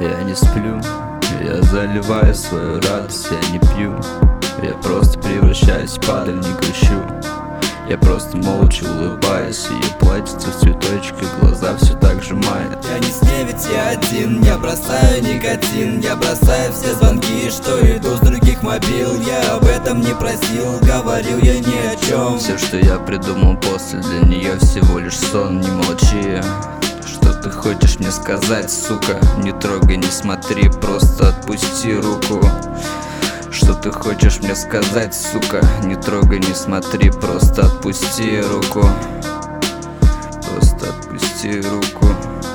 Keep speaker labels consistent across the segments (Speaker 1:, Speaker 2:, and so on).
Speaker 1: Я не сплю, я заливаю свою радость, я не пью. Я просто превращаюсь в падаль, не грущу. Я просто молча улыбаюсь, ее платьице в цветочках, глаза все так сжимает.
Speaker 2: Я не с ней, ведь я один, я бросаю никотин. Я бросаю все звонки, что идут с других мобил. Я об этом не просил, говорил я ни о чем.
Speaker 1: Все, что я придумал после, для нее всего лишь сон. Не молчи, что ты хочешь мне сказать, сука? Не трогай, не смотри, просто отпусти руку. Что ты хочешь мне сказать, сука? Не трогай, не смотри, просто отпусти руку. Просто отпусти руку.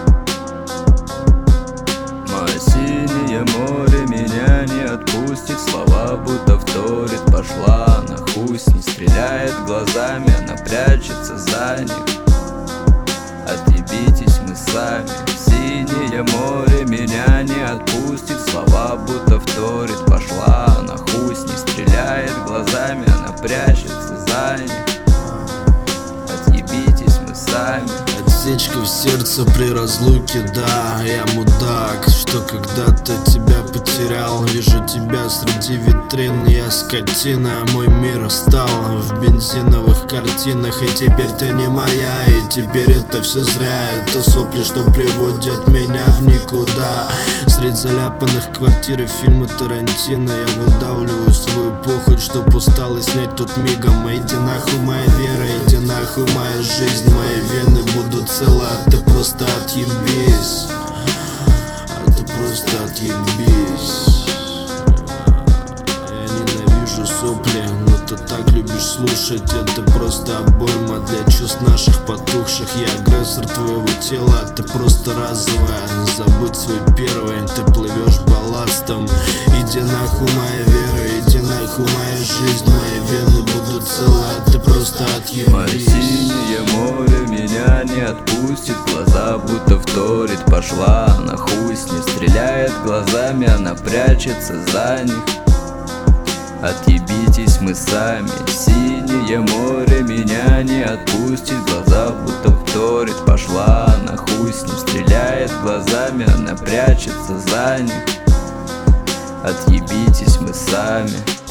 Speaker 1: Мое синее море меня не отпустит. Слова будто вторит, пошла на хуй, не стреляет глазами, она прячется за них. Отъебитесь мы сами. Синее море меня не отпустит. Слова будто вторит, пошла на хуй, не стреляет глазами, она прячется за них. Отъебитесь мы сами.
Speaker 3: Отсечка в сердце при разлуке, да, я мудак, что когда-то тебя потерял. Вижу тебя среди витрин, я скотина. Мой мир остал в бензиновых картинах. И теперь ты не моя, и теперь это все зря. Это сопли, что приводят меня в никуда. Среди заляпанных квартир и фильмы Тарантино я выдавливаю свою похоть, чтоб устал и снять тут мигом. Иди нахуй моя вера, иди нахуй моя жизнь. Мои вены будут целы, а ты просто отъебись. А ты просто отъебись. Я ненавижу сопли, но ты так любишь слушать. Это просто обойма для чувств наших потухших. Я агрессор твоего тела, а ты просто разовая. Забудь свой первый, ты плывешь балластом. Иди нахуй моя вера, иди нахуй моя жизнь. Мои вены будут целы, а ты просто отъебись.
Speaker 1: Мое синее море меня не отпустит. Глаза будто вторит, пошла на хуй, не стреляет глазами, она прячется за них. Отъебитесь мы сами. Синее море меня не отпустит. Глаза будто вторит, пошла на хуй, не стреляет глазами, она прячется за них. Отъебитесь мы сами.